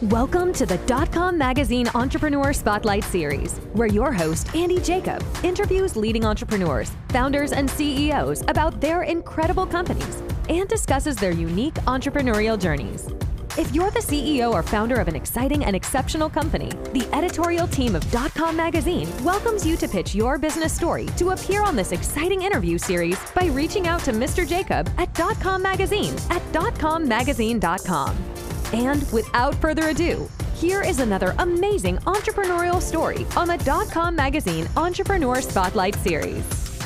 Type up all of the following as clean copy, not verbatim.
Welcome to the .com Magazine Entrepreneur Spotlight Series, where your host, Andy Jacob, interviews leading entrepreneurs, founders, and CEOs about their incredible companies and discusses their unique entrepreneurial journeys. If you're the CEO or founder of an exciting and exceptional company, the editorial team of .com Magazine welcomes you to pitch your business story to appear on this exciting interview series by reaching out to Mr. Jacob at .com Magazine at .commagazine.com. And without further ado, here is another amazing entrepreneurial story on the .com Magazine Entrepreneur Spotlight Series.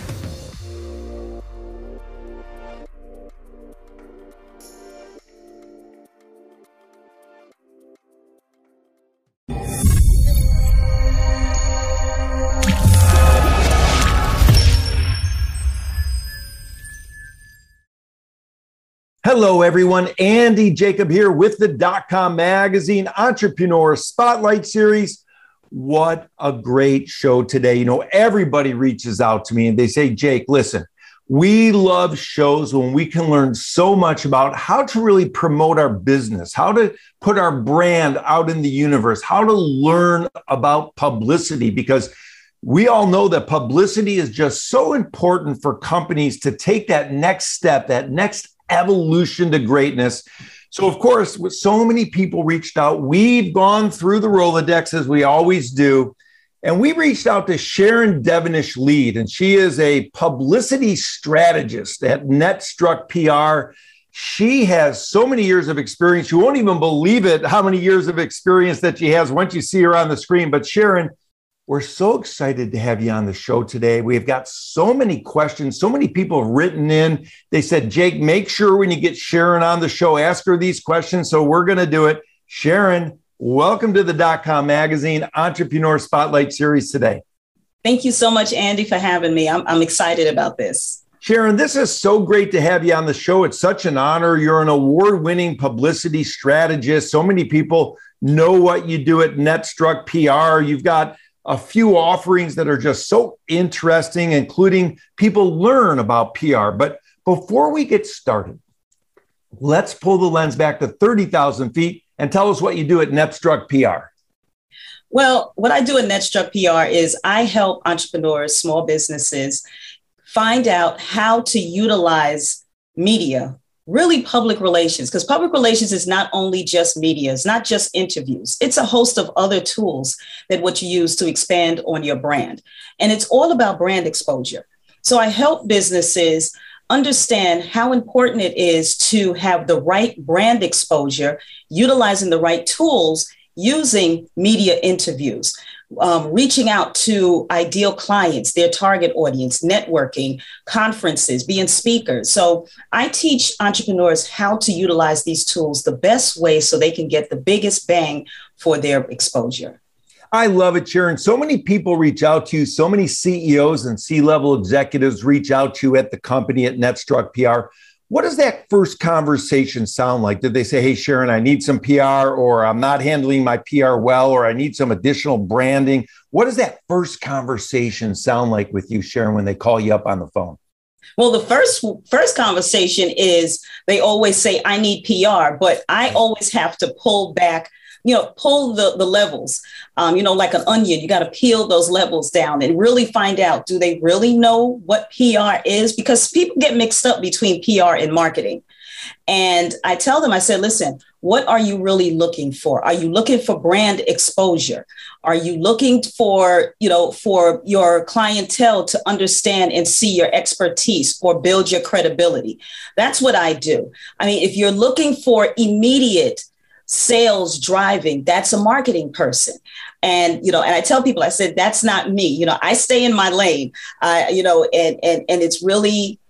Hello, everyone. Andy Jacob here with the .com Magazine Entrepreneur Spotlight Series. What a great show today. You know, everybody reaches out to me and they say, Jake, listen, we love shows when we can learn so much about how to really promote our business, how to put our brand out in the universe, how to learn about publicity, because we all know that publicity is just so important for companies to take that next step, that next evolution to greatness. So, of course, with so many people reached out, we've gone through the Rolodex as we always do. And we reached out to Sharon Devenish-Lead, and she is a publicity strategist at NetStruck PR. She has so many years of experience. You won't even believe it, how many years of experience that she has once you see her on the screen. But Sharon, we're so excited to have you on the show today. We've got so many questions. So many people have written in. They said, Jake, make sure when you get Sharon on the show, ask her these questions. So we're going to do it. Sharon, welcome to the .com Magazine Entrepreneur Spotlight Series today. Thank you so much, Andy, for having me. I'm excited about this. Sharon, this is so great to have you on the show. It's such an honor. You're an award-winning publicity strategist. So many people know what you do at NetStruck PR. You've got a few offerings that are just so interesting, including people learn about PR. But before we get started, let's pull the lens back to 30,000 feet and tell us what you do at NetStruck PR. Well, what I do at NetStruck PR is I help entrepreneurs, small businesses, find out how to utilize media, really public relations, because public relations is not only just media, it's not just interviews. It's a host of other tools that what you use to expand on your brand. And it's all about brand exposure. So I help businesses understand how important it is to have the right brand exposure, utilizing the right tools, using media interviews, reaching out to ideal clients, their target audience, networking, conferences, being speakers. So I teach entrepreneurs how to utilize these tools the best way so they can get the biggest bang for their exposure. I love it, Sharon. So many people reach out to you. So many CEOs and C-level executives reach out to you at the company at NetStruck PR. What does that first conversation sound like? Did they say, hey, Sharon, I need some PR, or I'm not handling my PR well, or I need some additional branding? What does that first conversation sound like with you, Sharon, when they call you up on the phone? Well, the first conversation is they always say, I need PR, but I always have to pull back, pull the levels, like an onion. You got to peel those levels down and really find out, do they really know what PR is? Because people get mixed up between PR and marketing. And I tell them, I said, listen, what are you really looking for? Are you looking for brand exposure? Are you looking for your clientele to understand and see your expertise or build your credibility? That's what I do. I mean, if you're looking for immediate sales driving, that's a marketing person. And, and I tell people, I said, that's not me. I stay in my lane, and it's really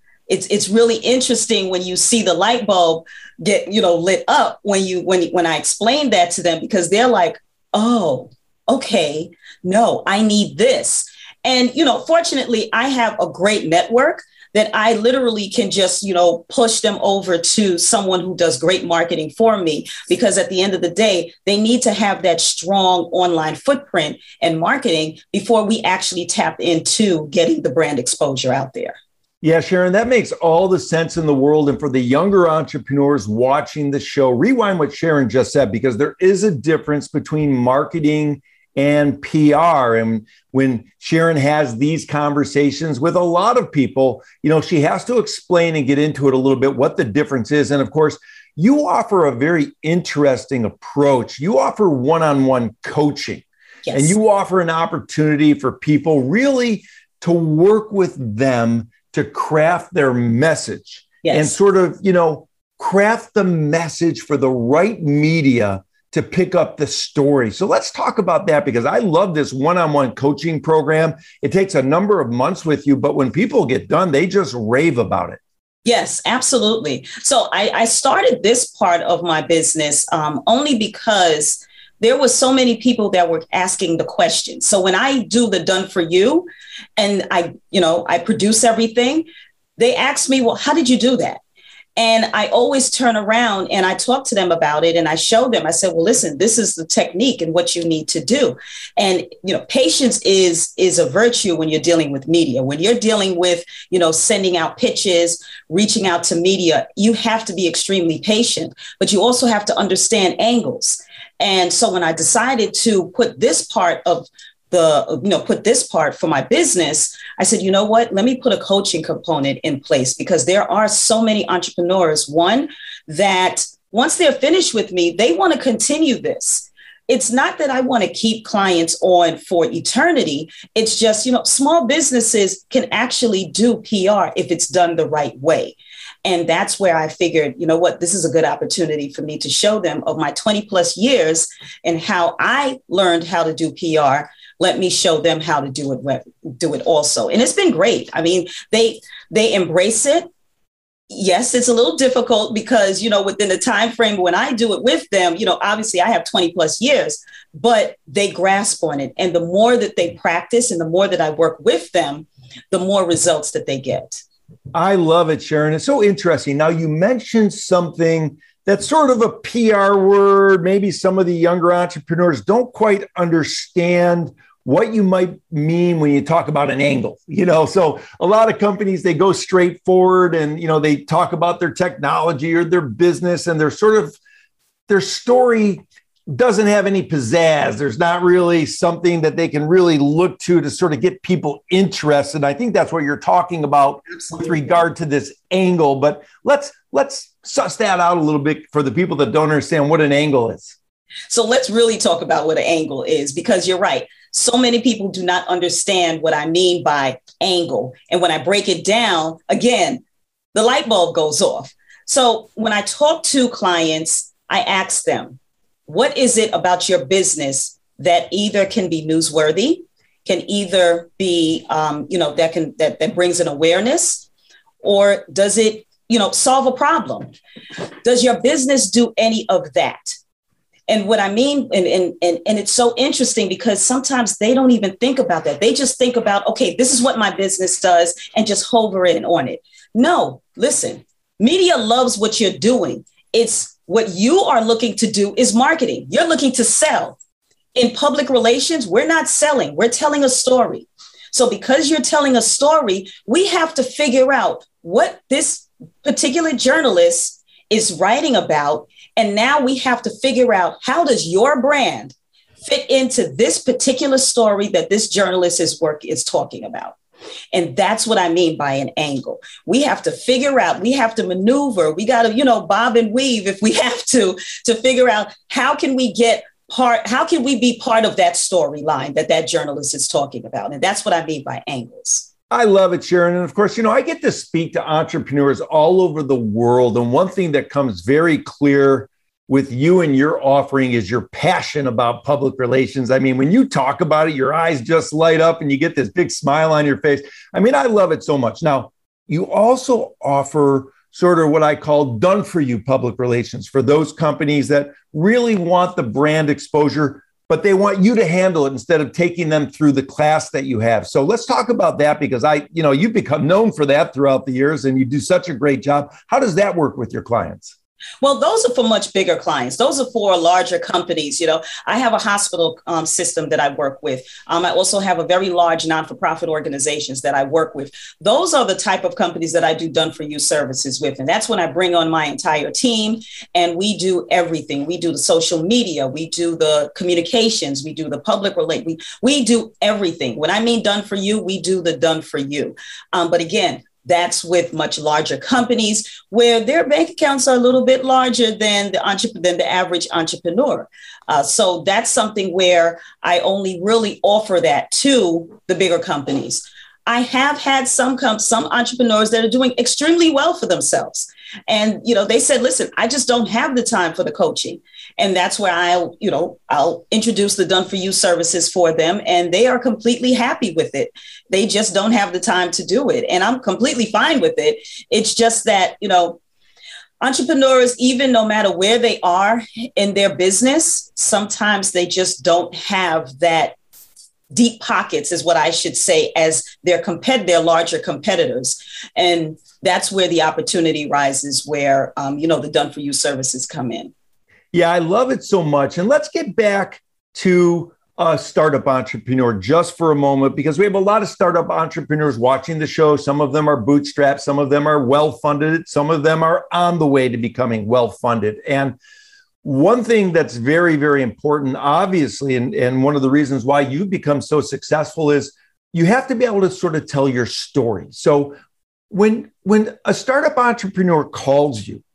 interesting when you see the light bulb get, lit up when I explain that to them, because they're like, oh, okay, no, I need this. And, fortunately, I have a great network that I literally can just, push them over to someone who does great marketing for me, because at the end of the day, they need to have that strong online footprint and marketing before we actually tap into getting the brand exposure out there. Yeah, Sharon, that makes all the sense in the world. And for the younger entrepreneurs watching the show, rewind what Sharon just said, because there is a difference between marketing and PR. And when Sharon has these conversations with a lot of people, she has to explain and get into it a little bit what the difference is. And of course, you offer a very interesting approach. You offer one-on-one coaching. Yes. And you offer an opportunity for people really to work with them to craft their message. Yes. And sort of, craft the message for the right media to pick up the story. So let's talk about that, because I love this one-on-one coaching program. It takes a number of months with you, but when people get done, they just rave about it. Yes, absolutely. So I started this part of my business only because there were so many people that were asking the questions. So when I do the done for you and I produce everything, they ask me, well, how did you do that? And I always turn around and I talk to them about it and I show them, I said, well, listen, this is the technique and what you need to do. And, patience is a virtue when you're dealing with media. When you're dealing with, sending out pitches, reaching out to media, you have to be extremely patient, but you also have to understand angles. And so when I decided to put this part for my business, I said, you know what, let me put a coaching component in place, because there are so many entrepreneurs, one, that once they're finished with me, they want to continue this. It's not that I want to keep clients on for eternity. It's just, small businesses can actually do PR if it's done the right way. And that's where I figured, this is a good opportunity for me to show them of my 20 plus years and how I learned how to do PR. Let me show them how to do it also. And it's been great. I mean, they embrace it. Yes, it's a little difficult because, within the time frame when I do it with them, obviously I have 20 plus years, but they grasp on it. And the more that they practice and the more that I work with them, the more results that they get. I love it, Sharon. It's so interesting. Now, you mentioned something that's sort of a PR word. Maybe some of the younger entrepreneurs don't quite understand what you might mean when you talk about an angle. So a lot of companies, they go straight forward and, they talk about their technology or their business, and their story doesn't have any pizzazz. There's not really something that they can really look to sort of get people interested. I think that's what you're talking about with regard to this angle. But let's suss that out a little bit for the people that don't understand what an angle is. So let's really talk about what an angle is, because you're right. So many people do not understand what I mean by angle. And when I break it down, again, the light bulb goes off. So when I talk to clients, I ask them, what is it about your business that either can be newsworthy, can either be, that brings an awareness, or does it, solve a problem? Does your business do any of that? And what I mean, and it's so interesting because sometimes they don't even think about that. They just think about, okay, this is what my business does, and just hover in on it. No, listen, media loves what you're doing. It's what you are looking to do is marketing. You're looking to sell. In public relations, we're not selling, we're telling a story. So because you're telling a story, we have to figure out what this particular journalist is writing about. And now we have to figure out, how does your brand fit into this particular story that this journalist is talking about? And that's what I mean by an angle. We have to figure out, we have to maneuver, we got to, bob and weave if we have to figure out how can we be part of that storyline that journalist is talking about. And that's what I mean by angles. I love it, Sharon. And of course, I get to speak to entrepreneurs all over the world. And one thing that comes very clear with you and your offering is your passion about public relations. I mean, when you talk about it, your eyes just light up and you get this big smile on your face. I mean, I love it so much. Now, you also offer sort of what I call done for you public relations for those companies that really want the brand exposure, but they want you to handle it instead of taking them through the class that you have. So let's talk about that, because you've become known for that throughout the years and you do such a great job. How does that work with your clients? Well, those are for much bigger clients. Those are for larger companies. I have a hospital system that I work with. I also have a very large non-for-profit organizations that I work with. Those are the type of companies that I do done for you services with. And that's when I bring on my entire team and we do everything. We do the social media, we do the communications, we do the public relations, we do everything. When I mean done for you, we do the done for you. But again, that's with much larger companies where their bank accounts are a little bit larger than the average entrepreneur. So that's something where I only really offer that to the bigger companies. I have had some entrepreneurs that are doing extremely well for themselves. And, they said, listen, I just don't have the time for the coaching. And that's where I'll introduce the done for you services for them. And they are completely happy with it. They just don't have the time to do it. And I'm completely fine with it. It's just that, entrepreneurs, even no matter where they are in their business, sometimes they just don't have that deep pockets, is what I should say, as their larger competitors. And that's where the opportunity rises, where, the done for you services come in. Yeah, I love it so much. And let's get back to a startup entrepreneur just for a moment, because we have a lot of startup entrepreneurs watching the show. Some of them are bootstrapped, some of them are well-funded, some of them are on the way to becoming well-funded. And one thing that's very, very important, obviously, and one of the reasons why you've become so successful is you have to be able to sort of tell your story. So when a startup entrepreneur calls you,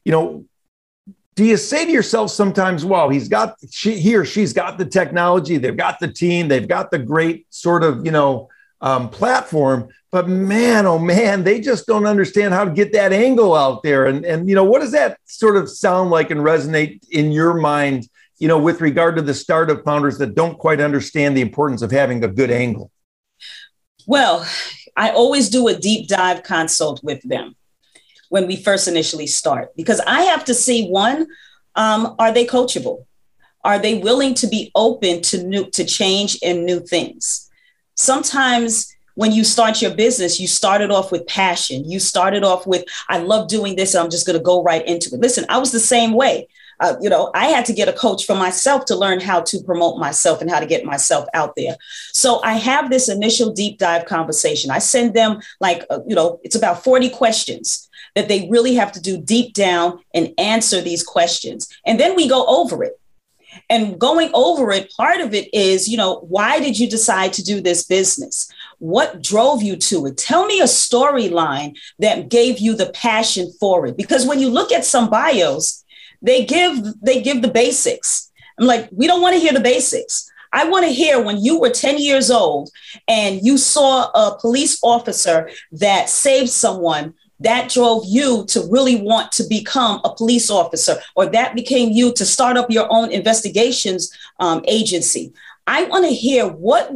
do you say to yourself sometimes, wow, he or she's got the technology, they've got the team, they've got the great sort of, platform, but man, oh man, they just don't understand how to get that angle out there. And what does that sort of sound like and resonate in your mind, with regard to the startup founders that don't quite understand the importance of having a good angle? Well, I always do a deep dive consult with them when we first initially start, because I have to see, one, are they coachable? Are they willing to be open to change and new things? Sometimes when you start your business, you started off with passion. You started off with, I love doing this, I'm just going to go right into it. Listen, I was the same way. I had to get a coach for myself to learn how to promote myself and how to get myself out there. So I have this initial deep dive conversation. I send them it's about 40 questions that they really have to do deep down and answer these questions. And then we go over it. And going over it, part of it is, why did you decide to do this business? What drove you to it? Tell me a storyline that gave you the passion for it. Because when you look at some bios, they give the basics. I'm like, we don't want to hear the basics. I want to hear when you were 10 years old and you saw a police officer that saved someone, that drove you to really want to become a police officer, or that became you to start up your own investigations agency. I want to hear what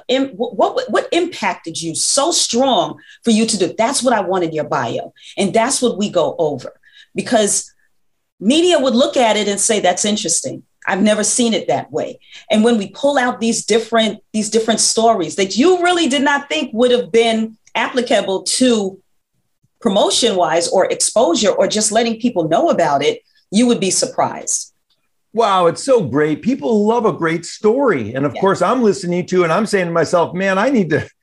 impacted you so strong for you to do. That's what I want in your bio. And that's what we go over, because media would look at it and say, that's interesting. I've never seen it that way. And when we pull out these different stories that you really did not think would have been applicable to promotion wise or exposure or just letting people know about it, you would be surprised. Wow, it's so great. People love a great story. And of course, I'm listening to and I'm saying to myself, man, I need to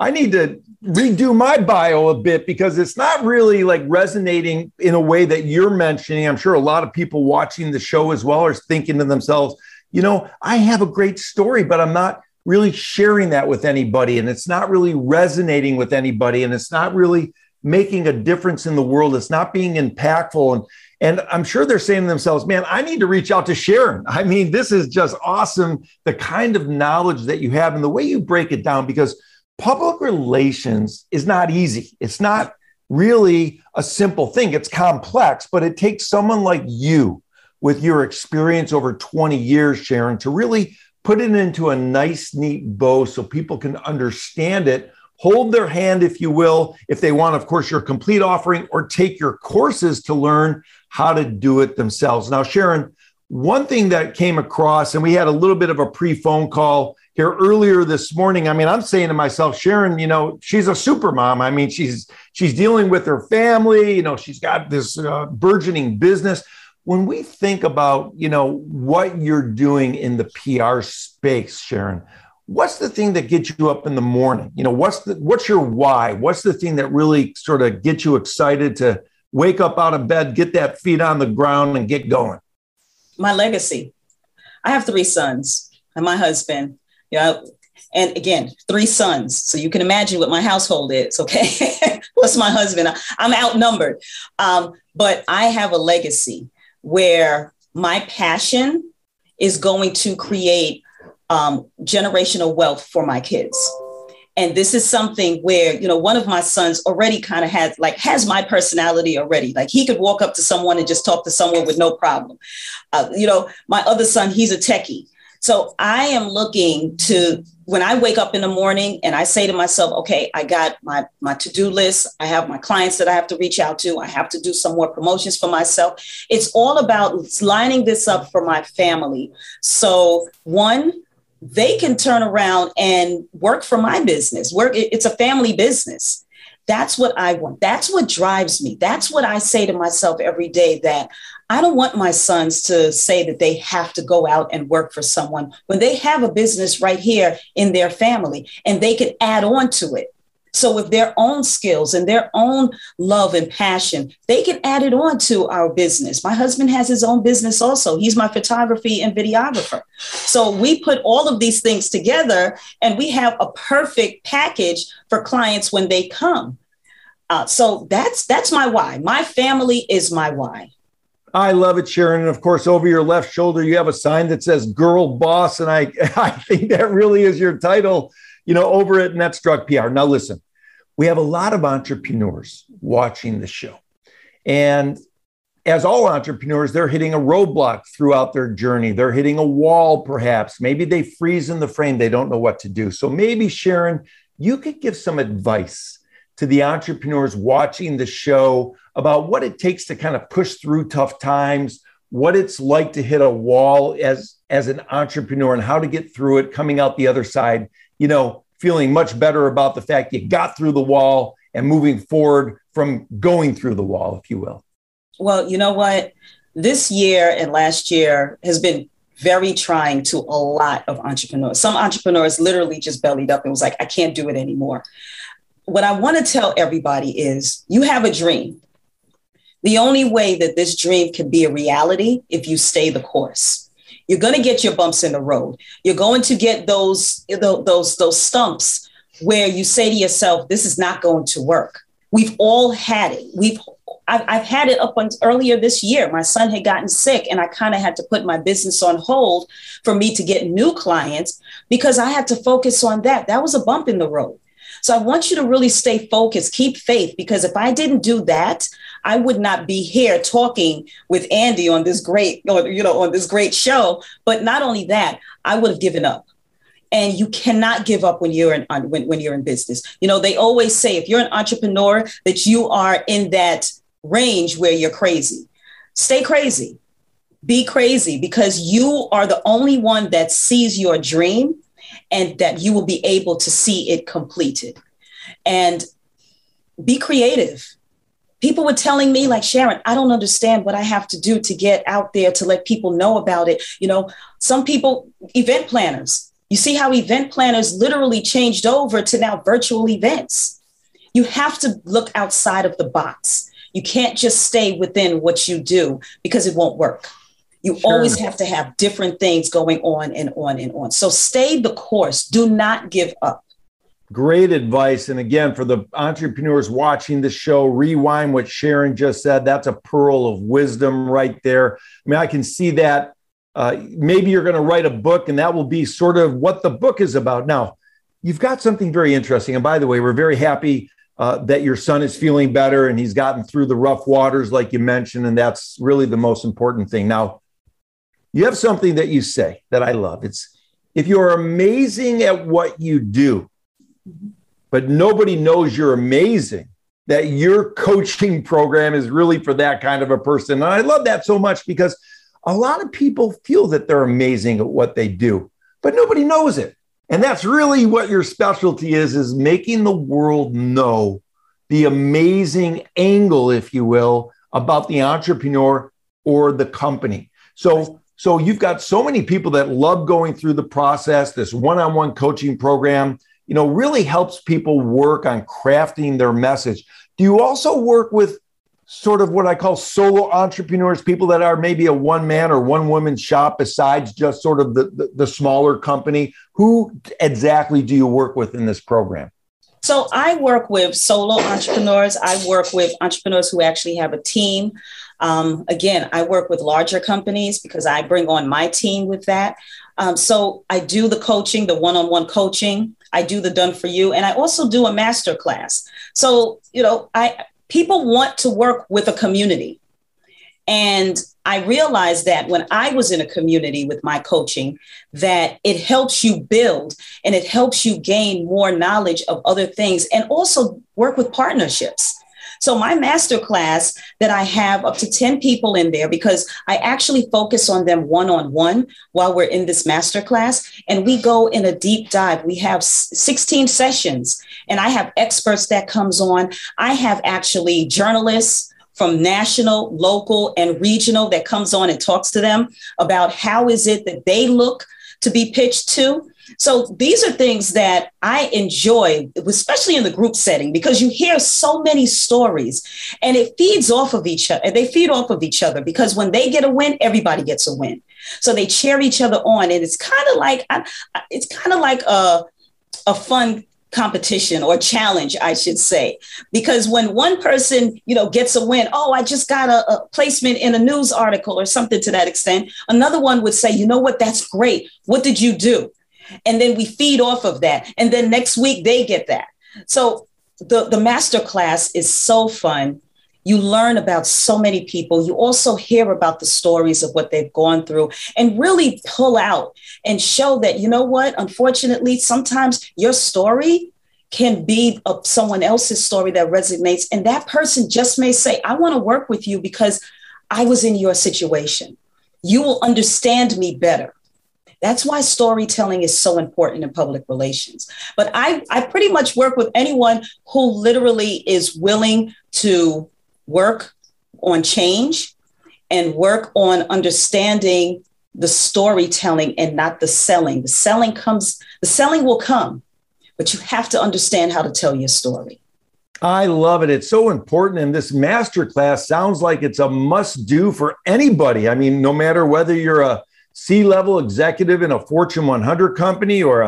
redo my bio a bit, because it's not really like resonating in a way that you're mentioning. I'm sure a lot of people watching the show as well are thinking to themselves, I have a great story, but I'm not really sharing that with anybody. And it's not really resonating with anybody. And it's not really making a difference in the world. It's not being impactful. And I'm sure they're saying to themselves, man, I need to reach out to Sharon. I mean, this is just awesome. The kind of knowledge that you have and the way you break it down, because public relations is not easy. It's not really a simple thing. It's complex, but it takes someone like you with your experience over 20 years, Sharon, to really put it into a nice, neat bow so people can understand it. Hold their hand, if you will, if they want, of course, your complete offering, or take your courses to learn how to do it themselves. Now, Sharon, one thing that came across, and we had a little bit of a pre-phone call here earlier this morning. I mean, I'm saying to myself, Sharon, she's a super mom. I mean, she's dealing with her family. She's got this burgeoning business. When we think about, what you're doing in the PR space, Sharon, what's the thing that gets you up in the morning? What's your why? What's the thing that really sort of gets you excited to wake up out of bed, get that feet on the ground and get going? My legacy. I have 3 sons and my husband, and again, 3 sons. So you can imagine what my household is. Okay. Plus my husband, I'm outnumbered. But I have a legacy where my passion is going to create generational wealth for my kids. And this is something where, one of my sons already kind of has my personality already. Like he could walk up to someone and just talk to someone with no problem. My other son, he's a techie. So I am looking to, when I wake up in the morning and I say to myself, okay, I got my to-do list. I have my clients that I have to reach out to. I have to do some more promotions for myself. It's all about lining this up for my family. So one, they can turn around and work for my business. It's a family business. That's what I want. That's what drives me. That's what I say to myself every day, that I don't want my sons to say that they have to go out and work for someone when they have a business right here in their family and they can add on to it. So with their own skills and their own love and passion, they can add it on to our business. My husband has his own business also. He's my photography and videographer. So we put all of these things together and we have a perfect package for clients when they come. So that's my why. My family is my why. I love it, Sharon. And of course, over your left shoulder, you have a sign that says Girl Boss. And I think that really is your title, over at Netstruck PR. Now, listen, we have a lot of entrepreneurs watching the show. And as all entrepreneurs, they're hitting a roadblock throughout their journey. They're hitting a wall, perhaps. Maybe they freeze in the frame. They don't know what to do. So maybe, Sharon, you could give some advice to the entrepreneurs watching the show about what it takes to kind of push through tough times, what it's like to hit a wall as an entrepreneur and how to get through it, coming out the other side, feeling much better about the fact you got through the wall and moving forward from going through the wall, if you will. Well, you know what? This year and last year has been very trying to a lot of entrepreneurs. Some entrepreneurs literally just bellied up and was like, I can't do it anymore. What I want to tell everybody is you have a dream. The only way that this dream can be a reality if you stay the course. You're going to get your bumps in the road. You're going to get those stumps where you say to yourself, this is not going to work. We've all had it. I've had it earlier this year. My son had gotten sick and I kind of had to put my business on hold for me to get new clients because I had to focus on that. That was a bump in the road. So I want you to really stay focused, keep faith, because if I didn't do that, I would not be here talking with Andy on this great, on this great show. But not only that, I would have given up. And you cannot give up when you're in business. They always say if you're an entrepreneur that you are in that range where you're crazy. Stay crazy. Be crazy, because you are the only one that sees your dream and that you will be able to see it completed. And be creative. People were telling me, like, Sharon, I don't understand what I have to do to get out there to let people know about it. Some people, event planners, you see how event planners literally changed over to now virtual events. You have to look outside of the box. You can't just stay within what you do because it won't work. You always have to have different things going on and on and on. So stay the course. Do not give up. Great advice. And again, for the entrepreneurs watching the show, rewind what Sharon just said. That's a pearl of wisdom right there. I mean, I can see that. Maybe you're going to write a book and that will be sort of what the book is about. Now, you've got something very interesting. And by the way, we're very happy that your son is feeling better and he's gotten through the rough waters, like you mentioned. And that's really the most important thing. Now, you have something that you say that I love. It's, if you're amazing at what you do, but nobody knows you're amazing, that your coaching program is really for that kind of a person. And I love that so much because a lot of people feel that they're amazing at what they do, but nobody knows it. And that's really what your specialty is making the world know the amazing angle, if you will, about the entrepreneur or the company. So you've got so many people that love going through the process. This one-on-one coaching program, really helps people work on crafting their message. Do you also work with sort of what I call solo entrepreneurs, people that are maybe a one-man or one-woman shop besides just sort of the smaller company? Who exactly do you work with in this program? So I work with solo entrepreneurs. I work with entrepreneurs who actually have a team. Again, I work with larger companies because I bring on my team with that. So I do the coaching, the one-on-one coaching. I do the done for you. And I also do a master class. So, people want to work with a community. And I realized that when I was in a community with my coaching, that it helps you build and it helps you gain more knowledge of other things and also work with partnerships. So my master class that I have up to 10 people in there, because I actually focus on them one-on-one while we're in this master class, and we go in a deep dive. We have 16 sessions, and I have experts that comes on. I have actually journalists from national, local, and regional that comes on and talks to them about how is it that they look to be pitched to. So these are things that I enjoy, especially in the group setting, because you hear so many stories and it feeds off of each other. They feed off of each other because when they get a win, everybody gets a win. So they cheer each other on. And it's kind of like a fun competition or challenge, I should say, because when one person, gets a win, I just got a placement in a news article or something to that extent. Another one would say, what, that's great. What did you do? And then we feed off of that. And then next week they get that. So the master class is so fun. You learn about so many people. You also hear about the stories of what they've gone through and really pull out and show that, unfortunately, sometimes your story can be someone else's story that resonates. And that person just may say, I want to work with you because I was in your situation. You will understand me better. That's why storytelling is so important in public relations. But I pretty much work with anyone who literally is willing to work on change and work on understanding the storytelling and not the selling. The selling will come, but you have to understand how to tell your story. I love it. It's so important. And this masterclass sounds like it's a must do for anybody. I mean, no matter whether you're a C-level executive in a Fortune 100 company or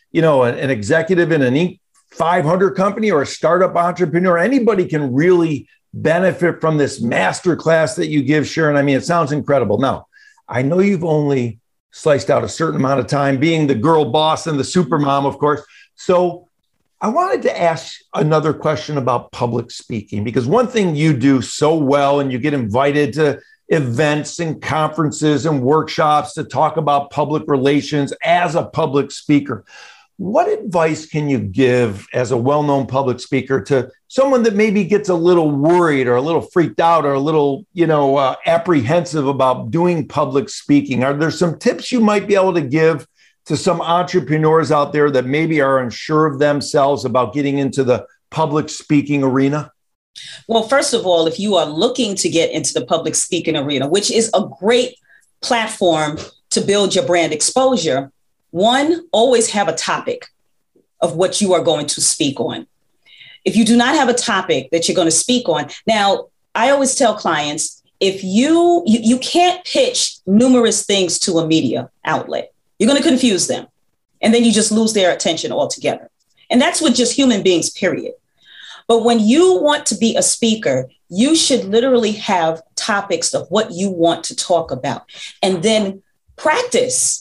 an executive in an Inc. 500 company or a startup entrepreneur, anybody can really benefit from this masterclass that you give, Sharon. I mean, it sounds incredible. Now, I know you've only sliced out a certain amount of time being the girl boss and the super mom, of course. So I wanted to ask another question about public speaking, because one thing you do so well, and you get invited to events and conferences and workshops to talk about public relations as a public speaker. What advice can you give as a well-known public speaker to someone that maybe gets a little worried or a little freaked out or a little, apprehensive about doing public speaking? Are there some tips you might be able to give to some entrepreneurs out there that maybe are unsure of themselves about getting into the public speaking arena? Well, first of all, if you are looking to get into the public speaking arena, which is a great platform to build your brand exposure, one, always have a topic of what you are going to speak on. If you do not have a topic that you're going to speak on, now, I always tell clients, if you can't pitch numerous things to a media outlet, you're going to confuse them. And then you just lose their attention altogether. And that's with just human beings, period. But when you want to be a speaker, you should literally have topics of what you want to talk about. And then practice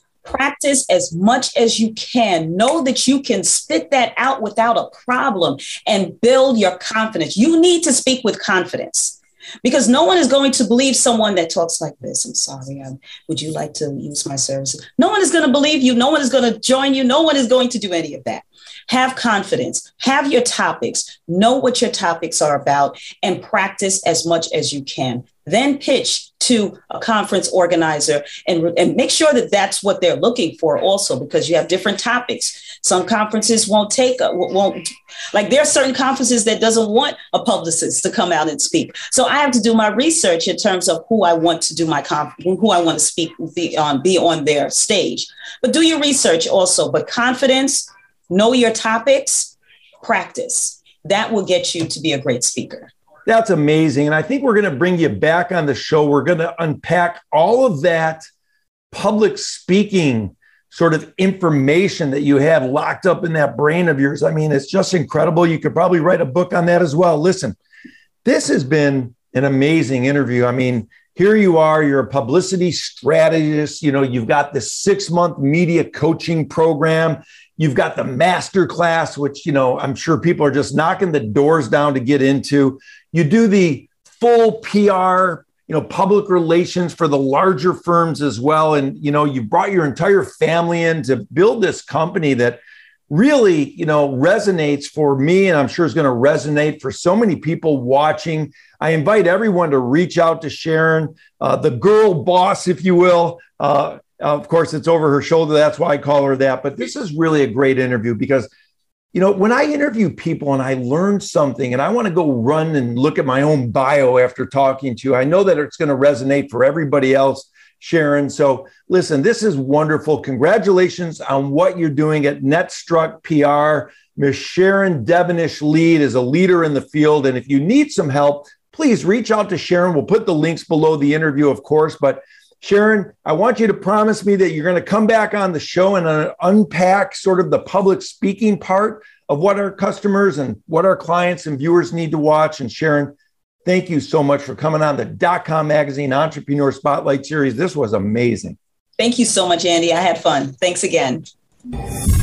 as much as you can. Know that you can spit that out without a problem and build your confidence. You need to speak with confidence, because no one is going to believe someone that talks like this. I'm sorry. Would you like to use my services? No one is going to believe you. No one is going to join you. No one is going to do any of that. Have confidence, have your topics, know what your topics are about, and practice as much as you can. then pitch to a conference organizer and make sure that that's what they're looking for also, because you have different topics. Some conferences won't like there are certain conferences that doesn't want a publicist to come out and speak. So I have to do my research in terms of who I want to do who I want to speak, be on their stage. But do your research also, but confidence, know your topics, practice. That will get you to be a great speaker. That's amazing. And I think we're going to bring you back on the show. We're going to unpack all of that public speaking sort of information that you have locked up in that brain of yours. I mean, it's just incredible. You could probably write a book on that as well. Listen, this has been an amazing interview. I mean, here you are, you're a publicity strategist. You know, you've got this 6-month media coaching program. You've got the master class, which, you know, I'm sure people are just knocking the doors down to get into. You do the full PR, you know, public relations for the larger firms as well. And, you know, you brought your entire family in to build this company that really, you know, resonates for me. And I'm sure is going to resonate for so many people watching. I invite everyone to reach out to Sharon, the girl boss, if you will. Of course, it's over her shoulder. That's why I call her that. But this is really a great interview because, you know, when I interview people and I learn something and I want to go run and look at my own bio after talking to you, I know that it's going to resonate for everybody else, Sharon. So listen, this is wonderful. Congratulations on what you're doing at NetStruct PR. Ms. Sharon Devenish-Lead is a leader in the field. And if you need some help, please reach out to Sharon. We'll put the links below the interview, of course. But Sharon, I want you to promise me that you're going to come back on the show and unpack sort of the public speaking part of what our customers and what our clients and viewers need to watch. And Sharon, thank you so much for coming on the .com Magazine Entrepreneur Spotlight Series. This was amazing. Thank you so much, Andy. I had fun. Thanks again.